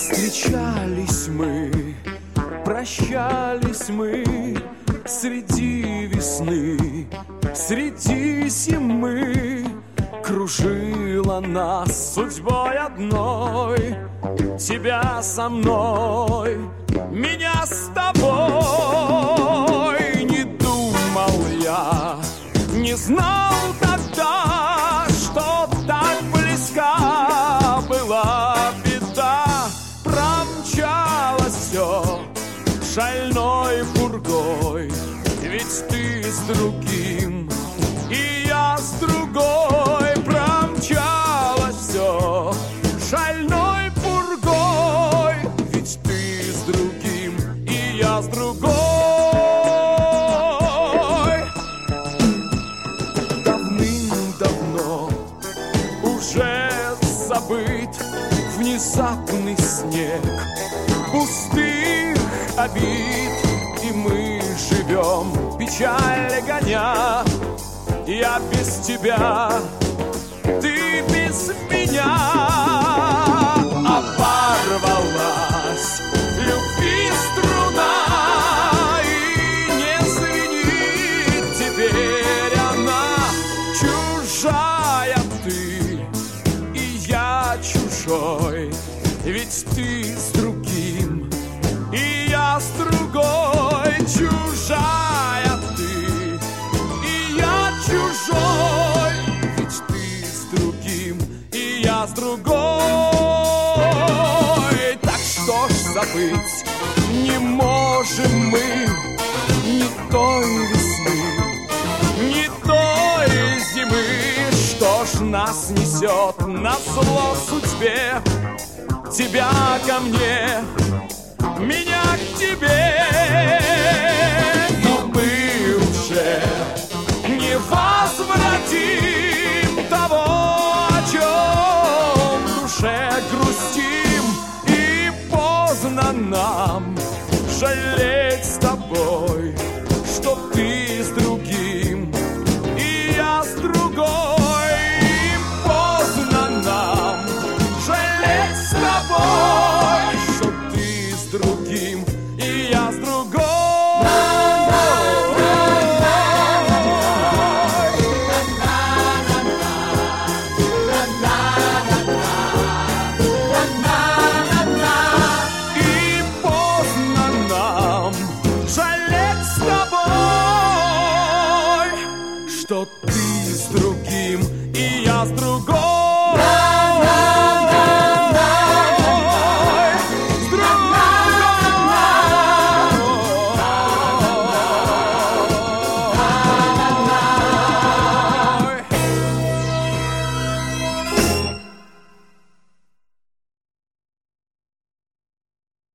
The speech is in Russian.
Встречались мы, прощались мы среди весны, среди зимы. Кружила нас судьбой одной, тебя со мной, меня с тобой. Не думал я, не знал тогда, что так близка была беда. Промчалось все шальной пургой, ведь ты с другим, и я с другой. Промчалось все шальной пургой, ведь ты с другим, и я с другой. Давным-давно уже забыт внезапный снег пустых обид, и мы живем, печаль гоня. Я без тебя, ты без меня. Оборвалась любви струна, и не звенит теперь она. Чужая ты, и я чужой, ведь ты с другим, и я с другой. Чужая ты, и я чужой, ведь ты с другим, и я с другой. Так что ж забыть не можем мы ни той весны, ни той зимы. Что ж нас несет назло судьбе? Тебя ко мне, меня к тебе. Но мы уже не возвратим того, о чем в душе грустим. И поздно нам жалеть с тобой, что ты с другим, и я с другой. И поздно нам жалеть с тобой, что ты с другим, и я с другой. И поздно нам жалеть с тобой, что ты с другим, и я с другой.